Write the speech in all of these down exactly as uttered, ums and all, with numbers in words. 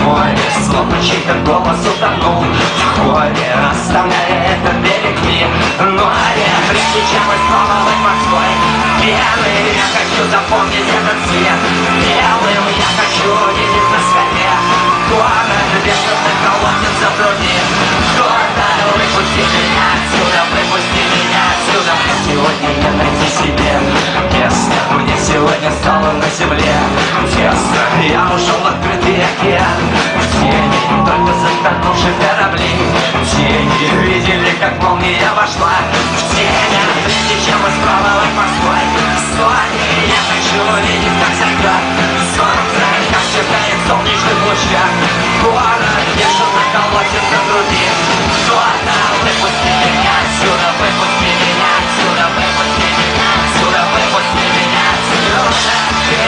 море, словно чей-то голос утонул в хоре, оставляя этот берег мир. Ну а я, прежде чем испробовать морской пены, я хочу запомнить этот цвет белым. Я хочу видеть на скале город бешеных колодец запрудит. Город, выпусти меня отсюда, выпусти меня отсюда. Сегодня я найти себе место, мне сегодня стало на земле тесно. Я ушел в открытый океан, в тени только затонувших кораблей. Тени видели, как молния вошла в тень. Прежде чем испробовать морской соли, я хочу увидеть, как зайдет солнце, как сверкает в солнечных лучах город бешеных колотит на груди. Кто-то, выпусти меня отсюда, выпусти меня отсюда, выпусти меня отсюда, выпусти меня отсюда.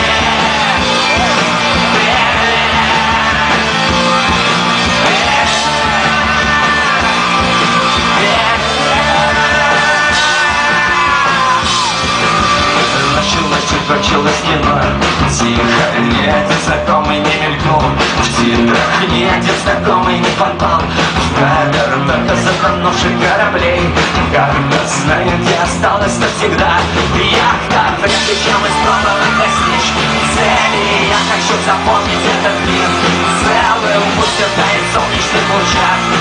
Кончилась стена, тихо, ни один знакомый не мелькнул в титрах, ни один знакомый не попал в кадр, только затонувших кораблей. Карта знает, где осталась навсегда яхта. Прежде чем испробовать достичь цели, я хочу запомнить этот мир целым. Пусть сверкает в солнечных лучах